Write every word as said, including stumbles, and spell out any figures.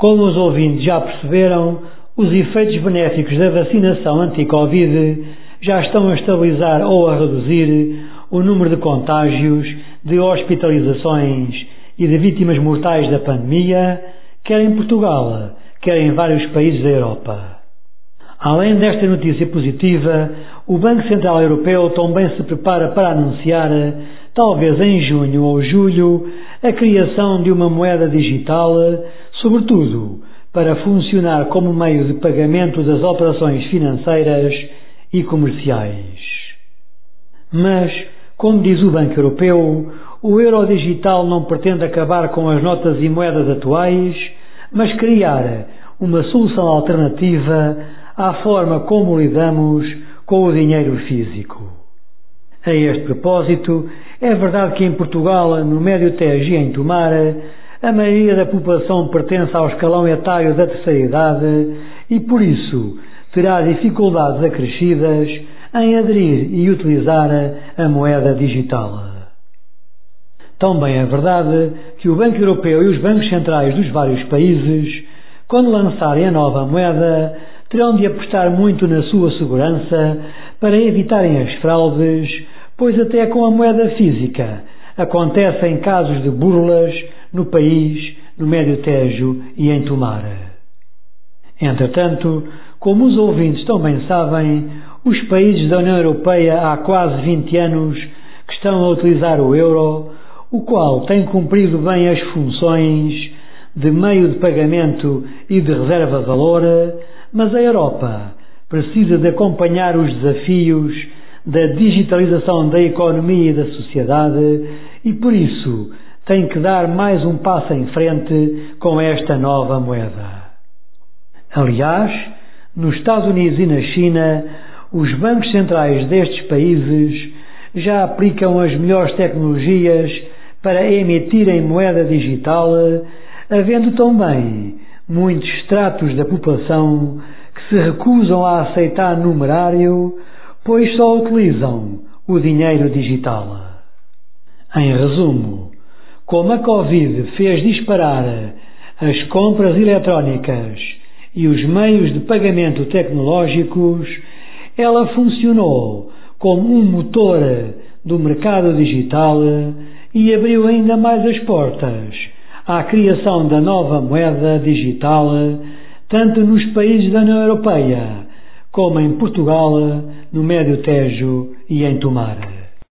Como os ouvintes já perceberam, os efeitos benéficos da vacinação anti-Covid já estão a estabilizar ou a reduzir o número de contágios, de hospitalizações e de vítimas mortais da pandemia, quer em Portugal, quer em vários países da Europa. Além desta notícia positiva, o Banco Central Europeu também se prepara para anunciar, talvez em junho ou julho, a criação de uma moeda digital, sobretudo para funcionar como meio de pagamento das operações financeiras e comerciais. Mas, como diz o Banco Europeu, o euro digital não pretende acabar com as notas e moedas atuais, mas criar uma solução alternativa à forma como lidamos com o dinheiro físico. A este propósito, é verdade que em Portugal, no Médio Tejo e em Tomar, a maioria da população pertence ao escalão etário da terceira idade e, por isso, terá dificuldades acrescidas em aderir e utilizar a moeda digital. Também é verdade que o Banco Europeu e os bancos centrais dos vários países, quando lançarem a nova moeda, terão de apostar muito na sua segurança para evitarem as fraudes, pois até com a moeda física acontecem casos de burlas no país, no Médio Tejo e em Tomar. Entretanto, como os ouvintes também sabem, os países da União Europeia há quase vinte anos que estão a utilizar o euro, o qual tem cumprido bem as funções de meio de pagamento e de reserva de valor, mas a Europa precisa de acompanhar os desafios da digitalização da economia e da sociedade e, por isso, tem que dar mais um passo em frente com esta nova moeda. Aliás, nos Estados Unidos e na China, os bancos centrais destes países já aplicam as melhores tecnologias para emitirem moeda digital, havendo também muitos estratos da população que se recusam a aceitar numerário, pois só utilizam o dinheiro digital. Em resumo, como a Covid fez disparar as compras eletrónicas e os meios de pagamento tecnológicos, ela funcionou como um motor do mercado digital e abriu ainda mais as portas à criação da nova moeda digital, tanto nos países da União Europeia, como em Portugal, no Médio Tejo e em Tomar.